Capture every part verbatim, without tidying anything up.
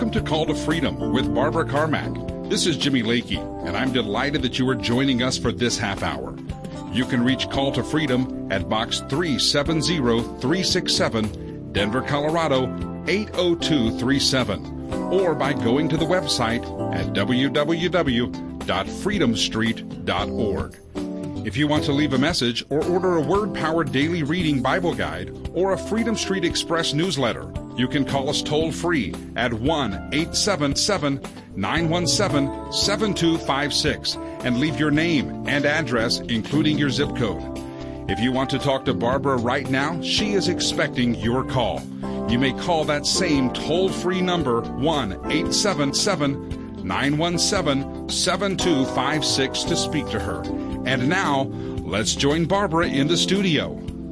Welcome to Call to Freedom with Barbara Carmack. This is Jimmy Lakey, and I'm delighted that you are joining us for this half hour. You can reach Call to Freedom at Box three seven zero three six seven, Denver, Colorado eight oh two three seven, or by going to the website at w w w dot freedom street dot org. If you want to leave a message or order a word-powered daily reading Bible guide or a Freedom Street Express newsletter, you can call us toll-free at one eight seven seven, nine one seven, seven two five six and leave your name and address, including your zip code. If you want to talk to Barbara right now, she is expecting your call. You may call that same toll-free number, one eight seven seven, nine one seven, seven two five six, to speak to her. And now, let's join Barbara in the studio.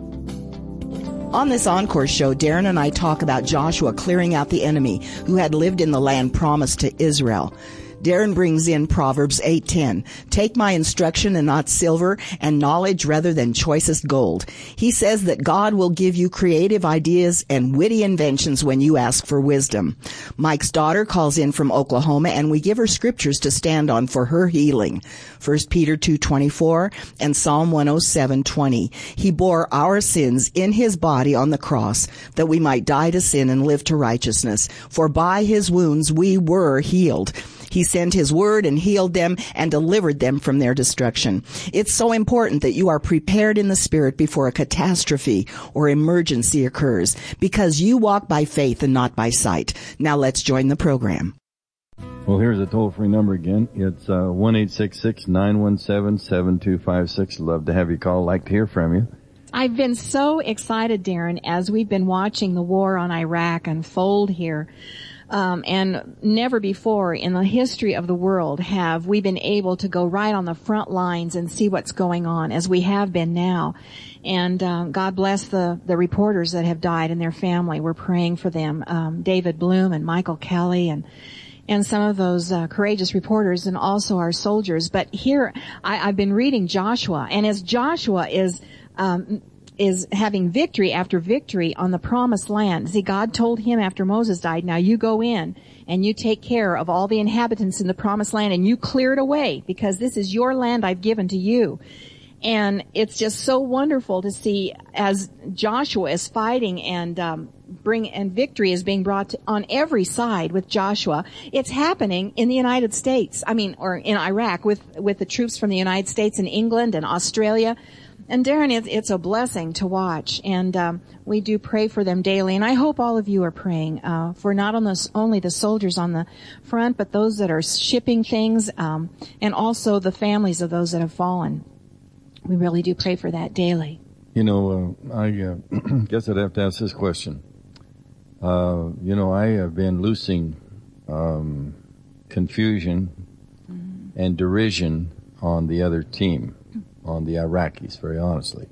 On this Encore show, Darren and I talk about Joshua clearing out the enemy who had lived in the land promised to Israel. Darren brings in Proverbs eight ten. Take my instruction and not silver, and knowledge rather than choicest gold. He says that God will give you creative ideas and witty inventions when you ask for wisdom. Mike's daughter calls in from Oklahoma, and we give her scriptures to stand on for her healing. First Peter two twenty-four and Psalm one oh seven twenty. He bore our sins in his body on the cross, that we might die to sin and live to righteousness. For by his wounds we were healed. He sent his word and healed them and delivered them from their destruction. It's so important that you are prepared in the Spirit before a catastrophe or emergency occurs, because you walk by faith and not by sight. Now let's join the program. Well, here's a toll-free number again. It's uh, one eight six six, nine one seven, seven two five six. Love to have you call. Like to hear from you. I've been so excited, Darren, as we've been watching the war on Iraq unfold here. Um, and never before in the history of the world have we been able to go right on the front lines and see what's going on as we have been now. And um, God bless the, the reporters that have died and their family. We're praying for them. Um, David Bloom and Michael Kelly and and some of those uh, courageous reporters, and also our soldiers. But here, I, I've been reading Joshua, and as Joshua is um is having victory after victory on the promised land. See, God told him after Moses died, now you go in and you take care of all the inhabitants in the promised land and you clear it away, because this is your land I've given to you. And it's just so wonderful to see as Joshua is fighting and um bring and victory is being brought to, on every side with Joshua. It's happening in the United States. I mean, or in Iraq with with the troops from the United States and England and Australia. And Darren, it's, it's a blessing to watch, and um, we do pray for them daily. And I hope all of you are praying uh, for not on the, only the soldiers on the front, but those that are shipping things, um, and also the families of those that have fallen. We really do pray for that daily. You know, uh, I uh, guess I'd have to ask this question. Uh, you know, I have been loosing um, confusion mm-hmm. and derision on the other team. On the Iraqis, very honestly.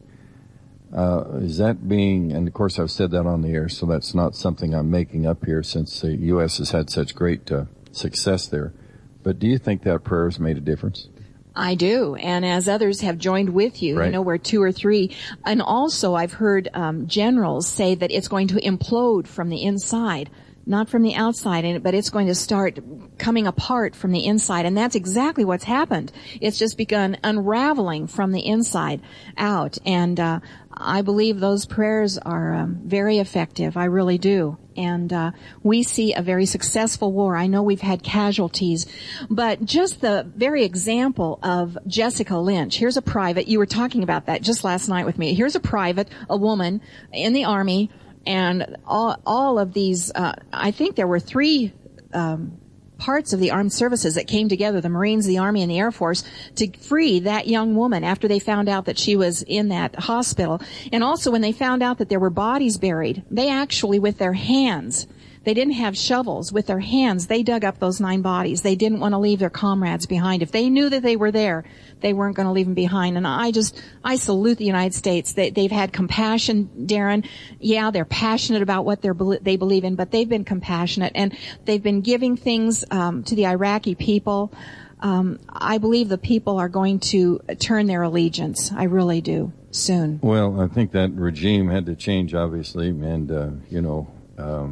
Uh, is that being, and of course I've said that on the air, so that's not something I'm making up here since the U S has had such great uh, success there. But do you think that prayer has made a difference? I do, and as others have joined with you, right. You know, we're two or three. And also I've heard um, generals say that it's going to implode from the inside. Not from the outside, but it's going to start coming apart from the inside. And that's exactly what's happened. It's just begun unraveling from the inside out. And uh I believe those prayers are um, very effective. I really do. And uh we see a very successful war. I know we've had casualties, but just the very example of Jessica Lynch. Here's a private. You were talking about that just last night with me. Here's a private, a woman in the Army. And all, all of these, uh, I think there were three, um, parts of the armed services that came together, the Marines, the Army, and the Air Force, to free that young woman after they found out that she was in that hospital. And also when they found out that there were bodies buried, they actually, with their hands, they didn't have shovels, with their hands, they dug up those nine bodies. They didn't want to leave their comrades behind. If they knew that they were there, they weren't going to leave them behind. And I just, I salute the United States. They, they've had compassion, Darren. Yeah, they're passionate about what they're, they believe in, but they've been compassionate, and they've been giving things um, to the Iraqi people. Um, I believe the people are going to turn their allegiance. I really do, soon. Well, I think that regime had to change, obviously, and, uh, you know, um,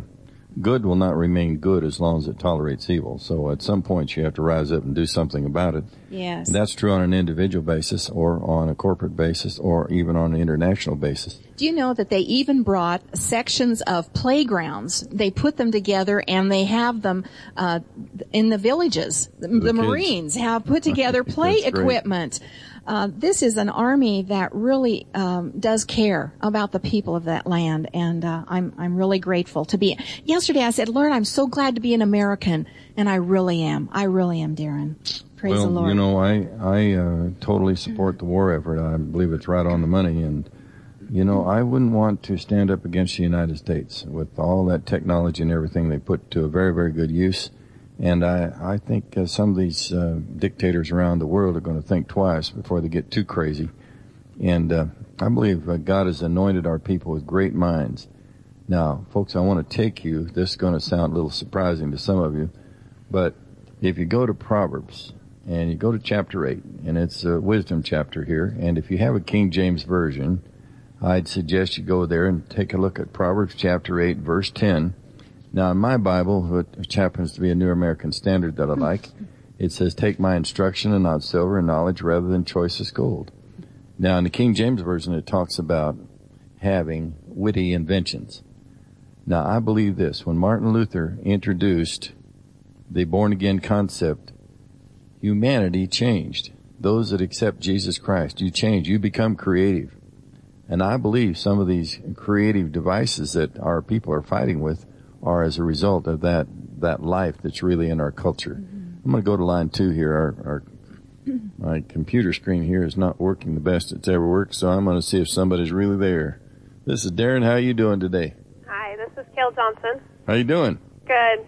good will not remain good as long as it tolerates evil. So at some point you have to rise up and do something about it. Yes. And that's true on an individual basis or on a corporate basis or even on an international basis. Do you know that they even brought sections of playgrounds? They put them together and they have them uh in the villages. The, the, the Marines have put together play equipment. Uh, this is an army that really um, does care about the people of that land, and uh, I'm I'm really grateful to be. Yesterday I said, Lord, I'm so glad to be an American, and I really am. I really am, Darren. Praise well, the Lord. You know, I I uh, totally support the war effort. I believe it's right on the money, and you know, I wouldn't want to stand up against the United States with all that technology and everything they put to a very, very good use. And I, I think uh, some of these uh, dictators around the world are going to think twice before they get too crazy. And uh, I believe uh, God has anointed our people with great minds. Now, folks, I want to take you, this is going to sound a little surprising to some of you, but if you go to Proverbs and you go to chapter eight, and it's a wisdom chapter here, and if you have a King James Version, I'd suggest you go there and take a look at Proverbs chapter eight, verse ten. Now, in my Bible, which happens to be a New American Standard that I like, it says, take my instruction and not silver and knowledge rather than choicest gold. Now, in the King James Version, it talks about having witty inventions. Now, I believe this. When Martin Luther introduced the born-again concept, humanity changed. Those that accept Jesus Christ, you change. You become creative. And I believe some of these creative devices that our people are fighting with are as a result of that, that life that's really in our culture. Mm-hmm. I'm going to go to line two here. Our, our, my computer screen here is not working the best it's ever worked, so I'm going to see if somebody's really there. This is Darren. How are you doing today? Hi, this is Kale Johnson. How you doing? Good.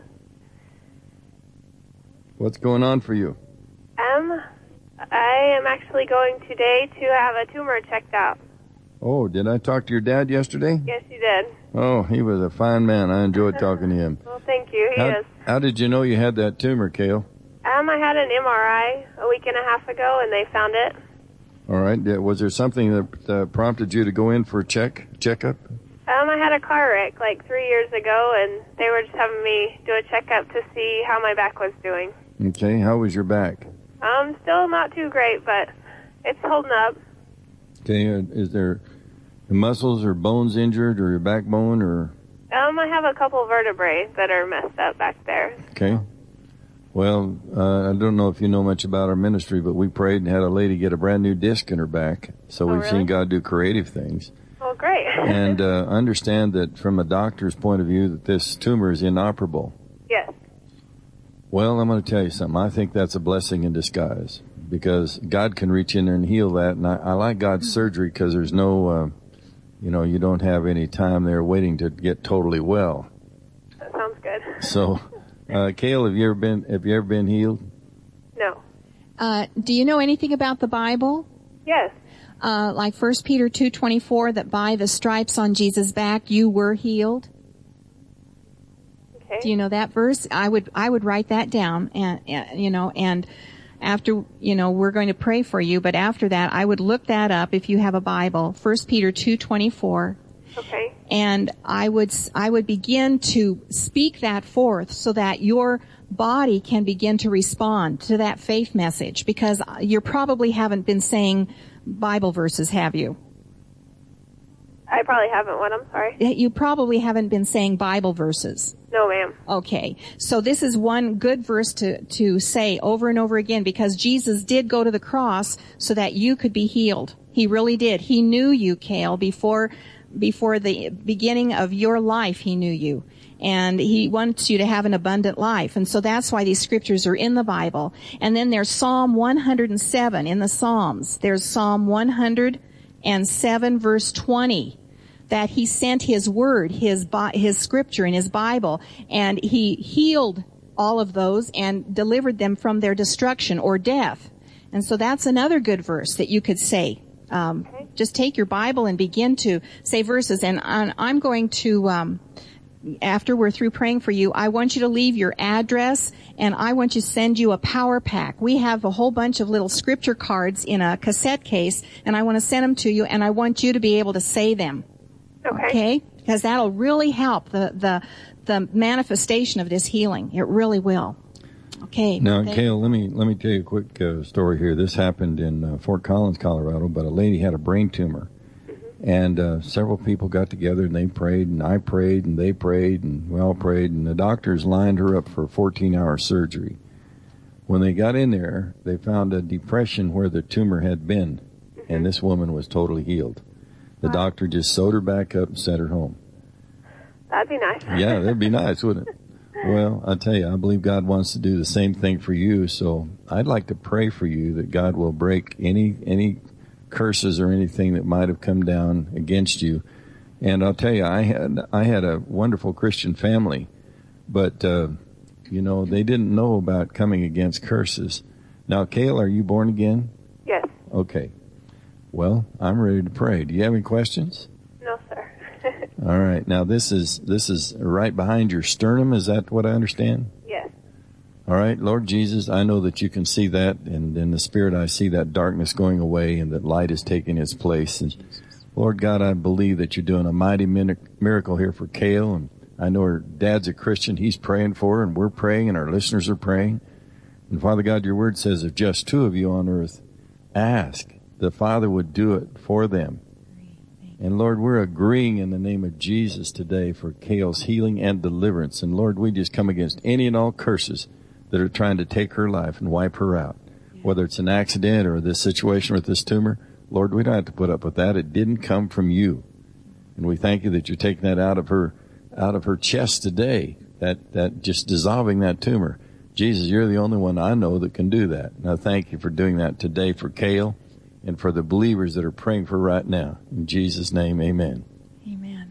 What's going on for you? Um, I am actually going today to have a tumor checked out. Oh, did I talk to your dad yesterday? Yes, you did. Oh, he was a fine man. I enjoyed talking to him. Well, thank you. He how, is. How did you know you had that tumor, Kale? Um, I had an M R I a week and a half ago, and they found it. All right. Was there something that uh, prompted you to go in for a check, checkup? Um, I had a car wreck like three years ago, and they were just having me do a checkup to see how my back was doing. Okay. How was your back? Um, still not too great, but it's holding up. Okay. Uh, is there muscles or bones injured or your backbone or? Um, I have a couple vertebrae that are messed up back there. Okay. Well, uh, I don't know if you know much about our ministry, but we prayed and had a lady get a brand new disc in her back. So oh, we've really? seen God do creative things. Oh, great. And uh, understand that from a doctor's point of view that this tumor is inoperable. Yes. Well, I'm going to tell you something. I think that's a blessing in disguise because God can reach in there and heal that. And I, I like God's surgery because there's no, uh, you know, you don't have any time there waiting to get totally well. That sounds good. So, uh, Kale, have you ever been, have you ever been healed? No. Uh, do you know anything about the Bible? Yes. Uh, like First Peter two twenty-four, that by the stripes on Jesus' back you were healed. Okay. Do you know that verse? I would I would write that down, and, and you know, and after you know we're going to pray for you, but after that I would look that up if you have a Bible. First Peter two twenty-four. Okay. And I would I would begin to speak that forth so that your body can begin to respond to that faith message, because you probably haven't been saying Bible verses, have you? I probably haven't one, I'm sorry. You probably haven't been saying Bible verses. No, ma'am. Okay. So this is one good verse to, to say over and over again, because Jesus did go to the cross so that you could be healed. He really did. He knew you, Kale, before, before the beginning of your life, he knew you. And he wants you to have an abundant life. And so that's why these scriptures are in the Bible. And then there's Psalm one hundred seven in the Psalms. There's Psalm one hundred seven verse twenty, that he sent his word, his, his scripture in his Bible, and he healed all of those and delivered them from their destruction or death. And so that's another good verse that you could say. Um, okay. Just take your Bible and begin to say verses. And I'm going to, um, after we're through praying for you, I want you to leave your address, and I want you to send you a power pack. We have a whole bunch of little scripture cards in a cassette case, and I want to send them to you, and I want you to be able to say them. Okay. Okay? Because that'll really help the, the, the manifestation of this healing. It really will. Okay. Now, Thank Cale, let me let me tell you a quick uh, story here. This happened in uh, Fort Collins, Colorado, but a lady had a brain tumor. And uh, several people got together, and they prayed, and I prayed, and they prayed, and we all prayed, and the doctors lined her up for fourteen-hour surgery. When they got in there, they found a depression where the tumor had been, and this woman was totally healed. The doctor just sewed her back up and sent her home. That'd be nice. Yeah, that'd be nice, wouldn't it? Well, I tell you, I believe God wants to do the same thing for you, so I'd like to pray for you that God will break any any curses or anything that might have come down against you. And I'll tell you, I had I had a wonderful Christian family, but uh, you know, they didn't know about coming against curses. Now, Cale, are you born again? Yes. Okay. Well, I'm ready to pray. Do you have any questions? No, sir. All right. Now, this is this is right behind your sternum. Is that what I understand? Yes. All right. Lord Jesus, I know that you can see that, and in the Spirit I see that darkness going away and that light is taking its place. And Lord God, I believe that you're doing a mighty miracle here for Cale, and I know her dad's a Christian. He's praying for her, and we're praying, and our listeners are praying. And Father God, your word says if just two of you on earth ask, the Father would do it for them. And Lord, we're agreeing in the name of Jesus today for Cale's healing and deliverance. And Lord, we just come against any and all curses that are trying to take her life and wipe her out. Whether it's an accident or this situation with this tumor, Lord, we don't have to put up with that. It didn't come from you. And we thank you that you're taking that out of her, out of her chest today, that, that just dissolving that tumor. Jesus, you're the only one I know that can do that. And I thank you for doing that today for Cale and for the believers that are praying for right now. In Jesus' name, amen. Amen.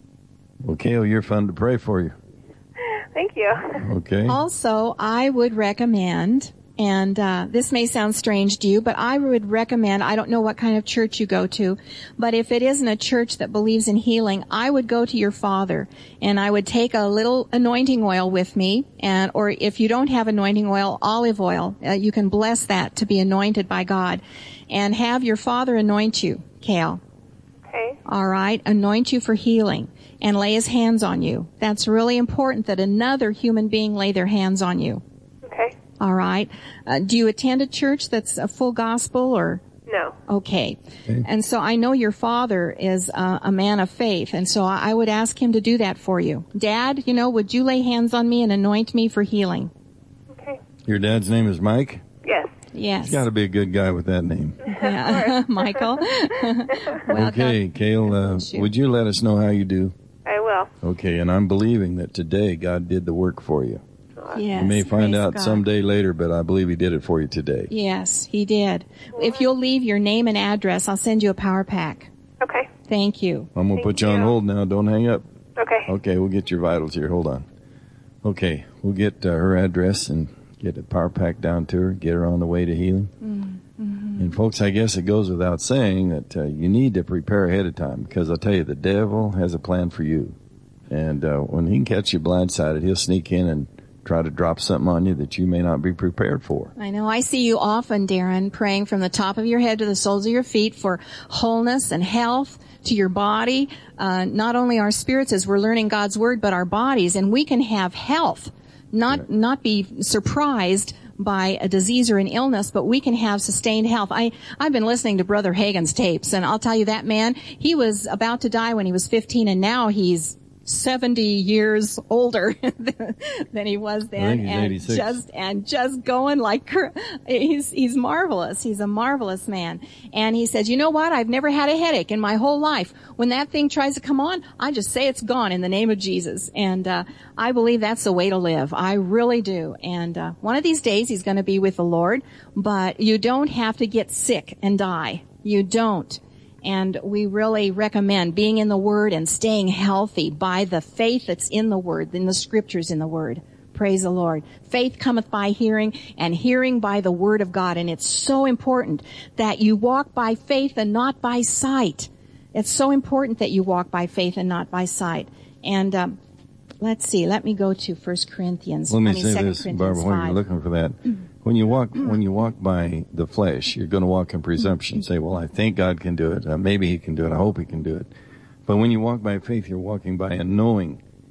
Well, Cale, you're fun to pray for you. Thank you. Okay. Also, I would recommend, and uh, this may sound strange to you, but I would recommend, I don't know what kind of church you go to, but if it isn't a church that believes in healing, I would go to your father, and I would take a little anointing oil with me, and or if you don't have anointing oil, olive oil, uh, you can bless that to be anointed by God, and have your father anoint you, Cale. Okay. All right, anoint you for healing and lay his hands on you. That's really important that another human being lay their hands on you. Okay. All right. Uh, do you attend a church that's a full gospel or? No. Okay. Okay. And so I know your father is uh, a man of faith, and so I would ask him to do that for you. Dad, you know, would you lay hands on me and anoint me for healing? Okay. Your dad's name is Mike? Yes. Yes. He's got to be a good guy with that name. Yeah. Michael. Well, Okay, Cale, uh, Shoot. would you let us know how you do? I will. Okay, and I'm believing that today God did the work for you. Yes. You may find praise out God. someday later, but I believe he did it for you today. Yes, he did. If you'll leave your name and address, I'll send you a power pack. Okay. Thank you. I'm going to Thank put you on you. hold now. Don't hang up. Okay. Okay, we'll get your vitals here. Hold on. Okay, we'll get uh, her address and get a power pack down to her, get her on the way to healing. Mm-hmm. And folks, I guess it goes without saying that uh, you need to prepare ahead of time, because I'll tell you, the devil has a plan for you. And uh, when he can catch you blindsided, he'll sneak in and try to drop something on you that you may not be prepared for. I know. I see you often, Darren, praying from the top of your head to the soles of your feet for wholeness and health to your body. Uh, not only our spirits as we're learning God's word, but our bodies. And we can have health, not, Right. not be surprised by a disease or an illness, but we can have sustained health. I, I've been listening to Brother Hagin's tapes, and I'll tell you, that man, he was about to die when he was fifteen, and now he's seventy years older than he was then, I think he's and eighty-six. just and just going like cr- he's he's marvelous. He's a marvelous man. And he says, you know what? I've never had a headache in my whole life. When that thing tries to come on, I just say it's gone in the name of Jesus. And uh I believe that's the way to live. I really do. And uh one of these days he's going to be with the Lord, but you don't have to get sick and die. You don't. And we really recommend being in the Word and staying healthy by the faith that's in the Word, in the Scriptures in the Word. Praise the Lord. Faith cometh by hearing, and hearing by the Word of God. And it's so important that you walk by faith and not by sight. It's so important that you walk by faith and not by sight. And um, let's see. Let me go to First Corinthians. Let me I mean, say Second this, Corinthians Barbara, while five. you're looking for that. When you walk, when you walk by the flesh, you're going to walk in presumption. Say, well, I think God can do it. Uh, maybe he can do it. I hope he can do it. But when you walk by faith, you're walking by a knowing.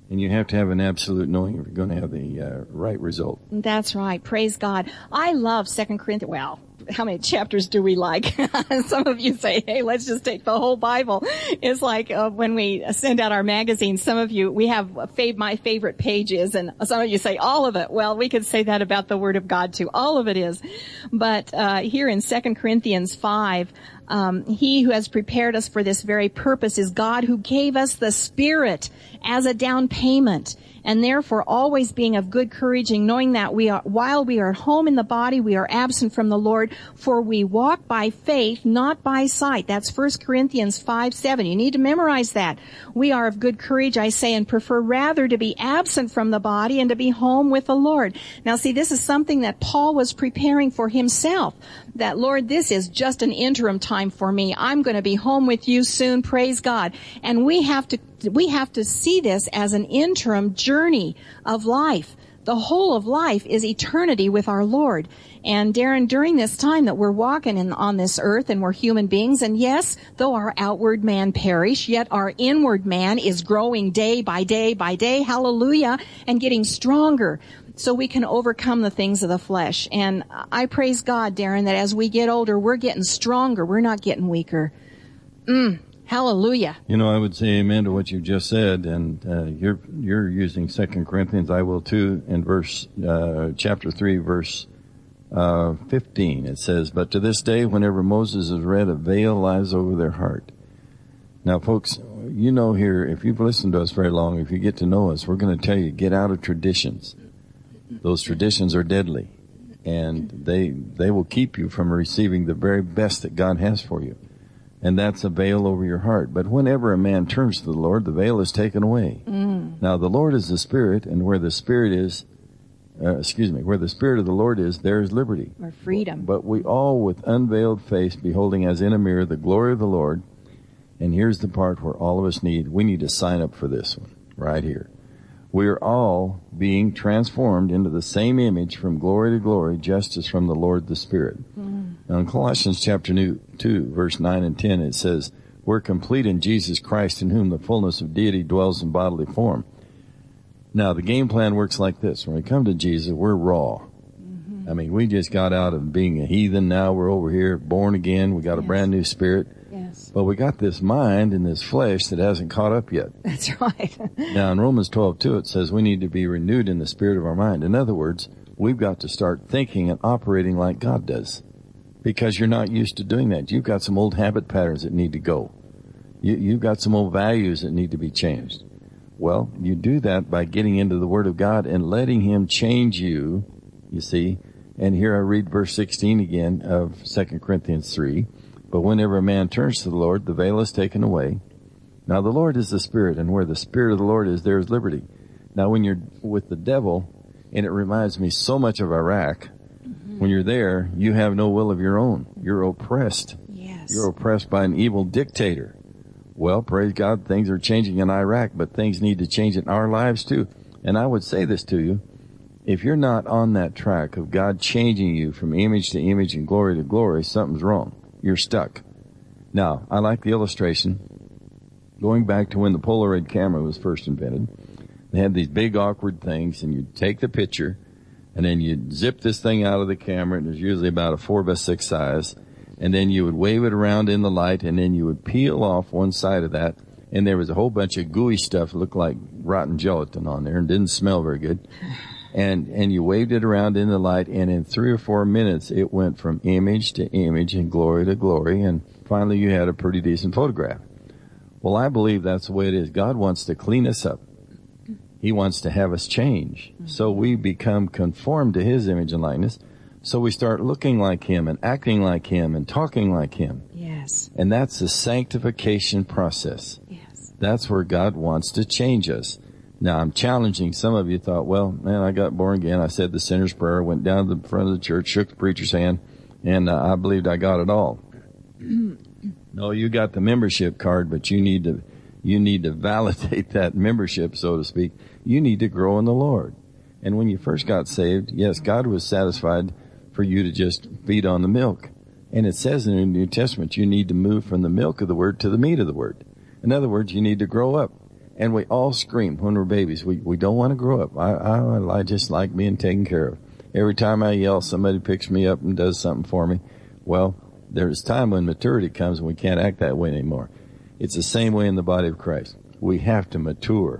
And you have to have an absolute knowing if you're going to have the uh, right result. That's right. Praise God. I love Second Corinthians. Well, how many chapters do we like? Some of you say, hey, let's just take the whole Bible. It's like uh, when we send out our magazine, some of you, we have fav- my favorite pages, and some of you say all of it. Well, we could say that about the Word of God too. All of it is. But uh here in Second Corinthians five, Um, he who has prepared us for this very purpose is God, who gave us the Spirit as a down payment, and therefore always being of good courage, and knowing that we are, while we are at home in the body, we are absent from the Lord, for we walk by faith, not by sight. That's First Corinthians five seven. You need to memorize that. We are of good courage, I say, and prefer rather to be absent from the body and to be home with the Lord. Now see, this is something that Paul was preparing for himself. That, Lord, this is just an interim time for me. I'm going to be home with you soon. Praise God. And we have to, we have to see this as an interim journey of life. The whole of life is eternity with our Lord. And Darren, during this time that we're walking in, on this earth, and we're human beings, and yes, though our outward man perish, yet our inward man is growing day by day by day, hallelujah, and getting stronger, so we can overcome the things of the flesh. And I praise God, Darren, that as we get older, we're getting stronger. We're not getting weaker. Mm, hallelujah. You know, I would say amen to what you just said, and uh, you're you're using Second Corinthians. I will too. In verse uh, chapter three, verse uh, fifteen, it says, "But to this day, whenever Moses is read, a veil lies over their heart." Now, folks, you know here, if you've listened to us very long, if you get to know us, we're going to tell you, get out of traditions. Those traditions are deadly, and they they will keep you from receiving the very best that God has for you. And that's a veil over your heart. But whenever a man turns to the Lord, the veil is taken away. Mm. Now, the Lord is the Spirit, and where the Spirit is, uh, excuse me, where the Spirit of the Lord is, there is liberty. Or freedom. But we all, with unveiled face, beholding as in a mirror the glory of the Lord, and here's the part where all of us need, we need to sign up for this one, right here. We are all being transformed into the same image from glory to glory, just as from the Lord the Spirit. Mm. Now in Colossians chapter two, verse nine and ten, it says, "We're complete in Jesus Christ, in whom the fullness of deity dwells in bodily form." Now the game plan works like this. When we come to Jesus, we're raw. Mm-hmm. I mean, we just got out of being a heathen. Now we're over here, born again. We got a yes. brand new spirit. Yes. But we got this mind and this flesh that hasn't caught up yet. That's right. Now in Romans twelve two, it says we need to be renewed in the spirit of our mind. In other words, we've got to start thinking and operating like God does. Because you're not used to doing that. You've got some old habit patterns that need to go. You, you've got some old values that need to be changed. Well, you do that by getting into the Word of God and letting Him change you, you see. And here I read verse sixteen again of Second Corinthians three. "But whenever a man turns to the Lord, the veil is taken away. Now the Lord is the Spirit, and where the Spirit of the Lord is, there is liberty." Now when you're with the devil, and it reminds me so much of Iraq, mm-hmm. when you're there, you have no will of your own. You're oppressed. Yes. You're oppressed by an evil dictator. Well, praise God, things are changing in Iraq, but things need to change in our lives too. And I would say this to you, if you're not on that track of God changing you from image to image and glory to glory, something's wrong. You're stuck. Now, I like the illustration. Going back to when the Polaroid camera was first invented, they had these big awkward things, and you'd take the picture, and then you'd zip this thing out of the camera, and it was usually about a four by six size, and then you would wave it around in the light, and then you would peel off one side of that, and there was a whole bunch of gooey stuff that looked like rotten gelatin on there and didn't smell very good. And, and you waved it around in the light, and in three or four minutes, it went from image to image and glory to glory, and finally you had a pretty decent photograph. Well, I believe that's the way it is. God wants to clean us up. He wants to have us change. So we become conformed to His image and likeness. So we start looking like Him and acting like Him and talking like Him. Yes. And that's the sanctification process. Yes. That's where God wants to change us. Now, I'm challenging. Some of you thought, well, man, I got born again. I said the sinner's prayer, went down to the front of the church, shook the preacher's hand, and uh, I believed I got it all. No, you got the membership card, but you need to, you need to validate that membership, so to speak. You need to grow in the Lord. And when you first got saved, yes, God was satisfied for you to just feed on the milk. And it says in the New Testament, you need to move from the milk of the Word to the meat of the Word. In other words, you need to grow up. And we all scream when we're babies. We we don't want to grow up. I, I I just like being taken care of. Every time I yell, somebody picks me up and does something for me. Well, there's time when maturity comes and we can't act that way anymore. It's the same way in the body of Christ. We have to mature.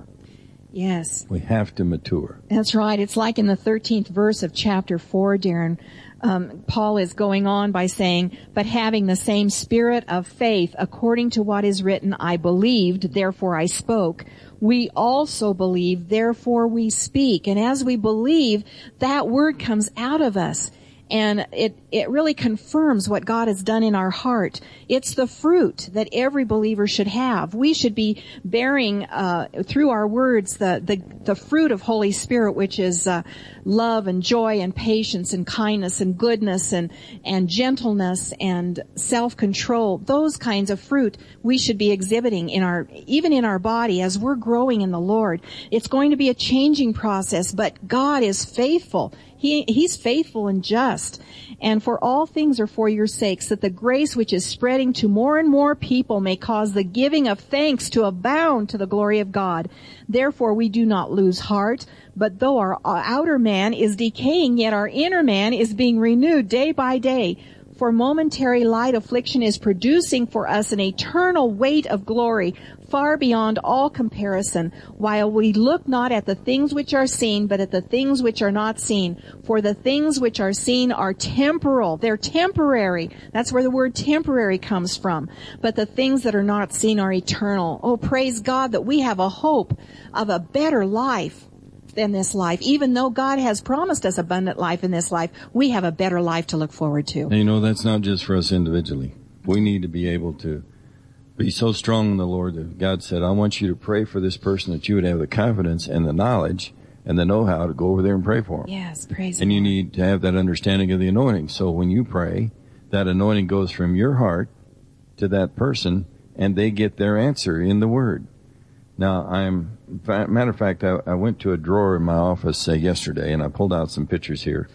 Yes. We have to mature. That's right. It's like in the thirteenth verse of chapter four, Darren. Um, Paul is going on by saying, but having the same spirit of faith, according to what is written, I believed, therefore I spoke. We also believe, therefore we speak. And as we believe, that word comes out of us. And it, it really confirms what God has done in our heart. It's the fruit that every believer should have. We should be bearing, uh, through our words, the, the, the fruit of Holy Spirit, which is, uh, love and joy and patience and kindness and goodness and, and gentleness and self-control. Those kinds of fruit we should be exhibiting in our, even in our body as we're growing in the Lord. It's going to be a changing process, but God is faithful. He, he's faithful and just. And for all things are for your sakes, that the grace which is spreading to more and more people may cause the giving of thanks to abound to the glory of God. Therefore we do not lose heart, but though our outer man is decaying, yet our inner man is being renewed day by day. For momentary light affliction is producing for us an eternal weight of glory, far beyond all comparison, while we look not at the things which are seen, but at the things which are not seen. For the things which are seen are temporal. They're temporary. That's where the word temporary comes from. But the things that are not seen are eternal. Oh, praise God that we have a hope of a better life than this life. Even though God has promised us abundant life in this life, we have a better life to look forward to. And you know, that's not just for us individually. We need to be able to be so strong in the Lord that God said, I want you to pray for this person that you would have the confidence and the knowledge and the know-how to go over there and pray for them. Yes, praise And the you Lord. need to have that understanding of the anointing. So when you pray, that anointing goes from your heart to that person and they get their answer in the Word. Now, I'm, matter of fact, I, I went to a drawer in my office uh, yesterday and I pulled out some pictures here.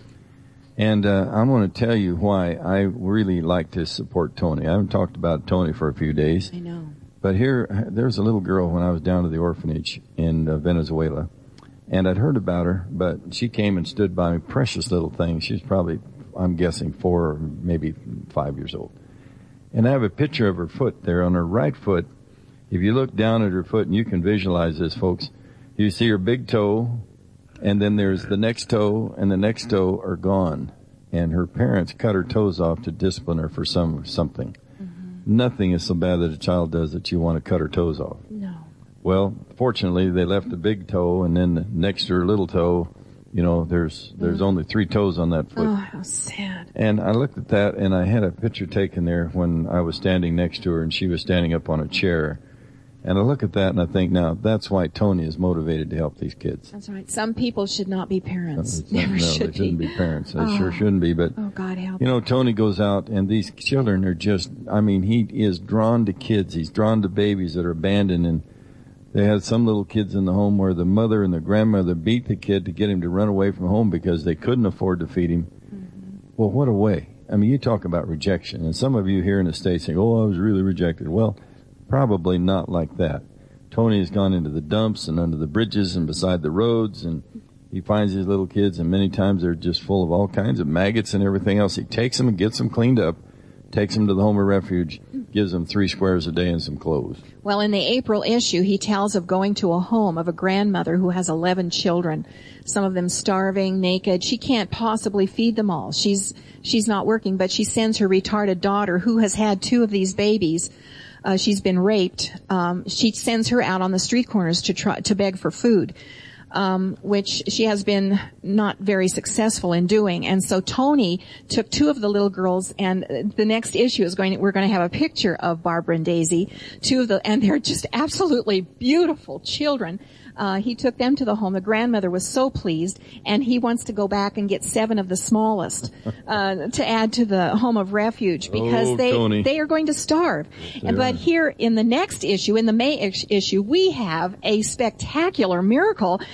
And uh, I'm going to tell you why I really like to support Tony. I haven't talked about Tony for a few days. I know. But here, there's a little girl when I was down to the orphanage in uh, Venezuela. And I'd heard about her, but she came and stood by me, precious little thing. She's probably, I'm guessing, four or maybe five years old. And I have a picture of her foot there on her right foot. If you look down at her foot, and you can visualize this, folks, you see her big toe, and then there's the next toe, and the next toe are gone. And her parents cut her toes off to discipline her for some something. Mm-hmm. Nothing is so bad that a child does that you want to cut her toes off. No. Well, fortunately, they left the big toe, and then next to her little toe, you know, there's there's mm. only three toes on that foot. Oh, how sad. And I looked at that, and I had a picture taken there when I was standing next to her, and she was standing up on a chair. And I look at that and I think, now, that's why Tony is motivated to help these kids. That's right. Some people should not be parents. No, Never no, should they shouldn't be. be parents. They oh. sure shouldn't be. But, oh, God help you know, Tony goes out and these children are just, I mean, he is drawn to kids. He's drawn to babies that are abandoned. And they had some little kids in the home where the mother and the grandmother beat the kid to get him to run away from home because they couldn't afford to feed him. Mm-hmm. Well, what a way. I mean, you talk about rejection. And some of you here in the States think, oh, I was really rejected. Well, probably not like that. Tony has gone into the dumps and under the bridges and beside the roads, and he finds these little kids, and many times they're just full of all kinds of maggots and everything else. He takes them and gets them cleaned up, takes them to the home of refuge, gives them three squares a day and some clothes. Well, in the April issue, he tells of going to a home of a grandmother who has eleven children, some of them starving, naked. She can't possibly feed them all. She's she's not working, but she sends her retarded daughter, who has had two of these babies. Uh, she's been raped. Um, she sends her out on the street corners to try to beg for food, um, which she has been not very successful in doing. And so Tony took two of the little girls, and the next issue is going. To, we're going to have a picture of Barbara and Daisy, two of the, and they're just absolutely beautiful children. Uh, he took them to the home. The grandmother was so pleased, and he wants to go back and get seven of the smallest, uh, to add to the home of refuge because oh, they, Tony. they are going to starve. Yes, but are. Here in the next issue, in the May issue, we have a spectacular miracle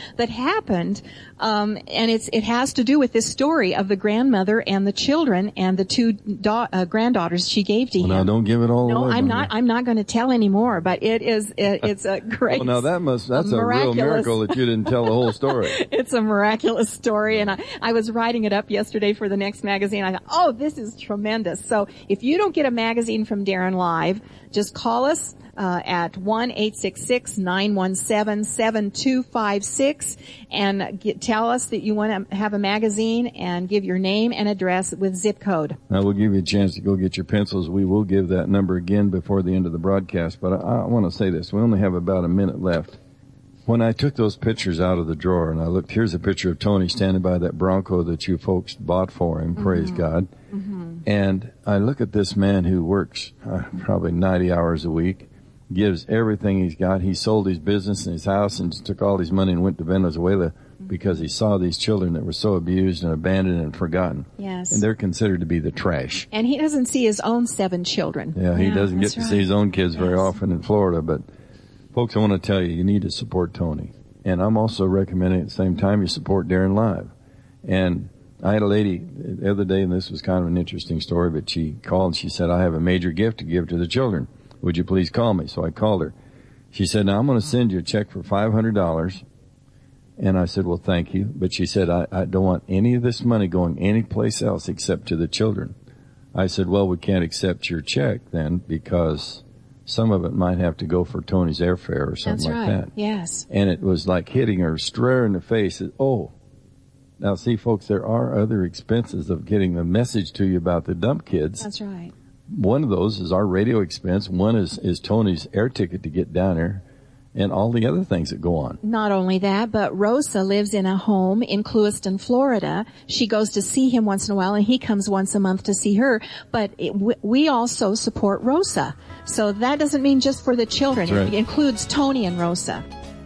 that happened, um, and it's it has to do with this story of the grandmother and the children and the two da- uh, granddaughters she gave to well, him. Now, don't give it all no, away. No, I'm not. I'm not going to tell anymore. But it is. It, it's a great. Well, now that must. That's a, a real miracle that you didn't tell the whole story. It's a miraculous story, and I, I was writing it up yesterday for the next magazine. I thought, oh, this is tremendous. So if you don't get a magazine from Darren Live, just call us uh, at one eight six six nine one seven seven two five six and get, tell us that you want to have a magazine and give your name and address with zip code. Now we'll give you a chance to go get your pencils. We will give that number again before the end of the broadcast, but I, I want to say this. We only have about a minute left. When I took those pictures out of the drawer and I looked, here's a picture of Tony standing by that Bronco that you folks bought for him, mm-hmm. praise God. Mm-hmm. And I look at this man who works uh, probably ninety hours a week, gives everything he's got. He sold his business and his house and took all his money and went to Venezuela mm-hmm. because he saw these children that were so abused and abandoned and forgotten. Yes. And they're considered to be the trash. And he doesn't see his own seven children. Yeah, he yeah, doesn't get to right. see his own kids very yes. often in Florida, but folks, I want to tell you, you need to support Tony. And I'm also recommending at the same time you support Darren Live. And I had a lady the other day, and this was kind of an interesting story, but she called and she said, I have a major gift to give to the children. Would you please call me? So I called her. She said, now I'm going to send you a check for five hundred dollars. And I said, well, thank you. But she said, I, I don't want any of this money going anyplace else except to the children. I said, well, we can't accept your check then because some of it might have to go for Tony's airfare or something That's like right. that. Yes. And it was like hitting her square in the face. Oh, now see, folks, there are other expenses of getting the message to you about the dump kids. That's right. One of those is our radio expense. One is, is Tony's air ticket to get down there and all the other things that go on. Not only that, but Rosa lives in a home in Clewiston, Florida. She goes to see him once in a while, and he comes once a month to see her. But it, we also support Rosa. So that doesn't mean just for the children. Right. It includes Tony and Rosa.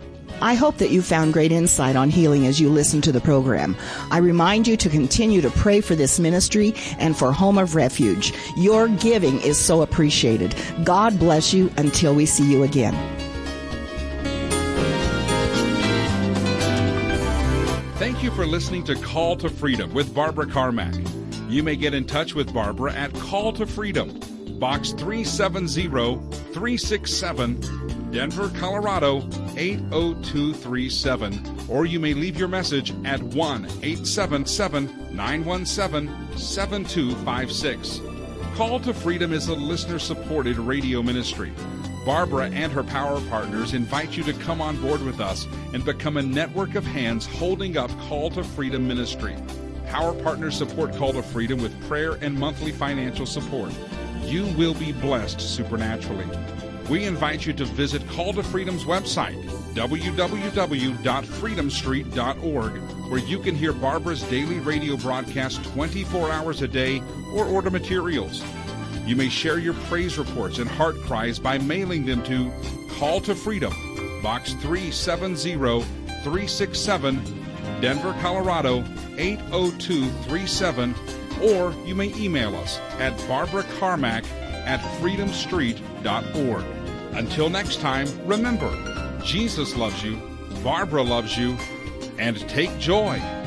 I hope that you found great insight on healing as you listen to the program. I remind you to continue to pray for this ministry and for Home of Refuge. Your giving is so appreciated. God bless you until we see you again. Thank you for listening to Call to Freedom with Barbara Carmack. You may get in touch with Barbara at Call to Freedom, Box three seven zero, three six seven, Denver, Colorado eight oh two three seven, or you may leave your message at one eight seven seven, nine one seven, seven two five six. Call to Freedom is a listener-supported radio ministry. Barbara and her power partners invite you to come on board with us and become a network of hands holding up Call to Freedom ministry. Power partners support Call to Freedom with prayer and monthly financial support. You will be blessed supernaturally. We invite you to visit Call to Freedom's website, w w w dot freedom street dot org, where you can hear Barbara's daily radio broadcast twenty-four hours a day or order materials. You may share your praise reports and heart cries by mailing them to Call to Freedom, Box three seven zero, three six seven, Denver, Colorado eight oh two three seven, or you may email us at barbara carmack at freedom street dot org. Until next time, remember, Jesus loves you, Barbara loves you, and take joy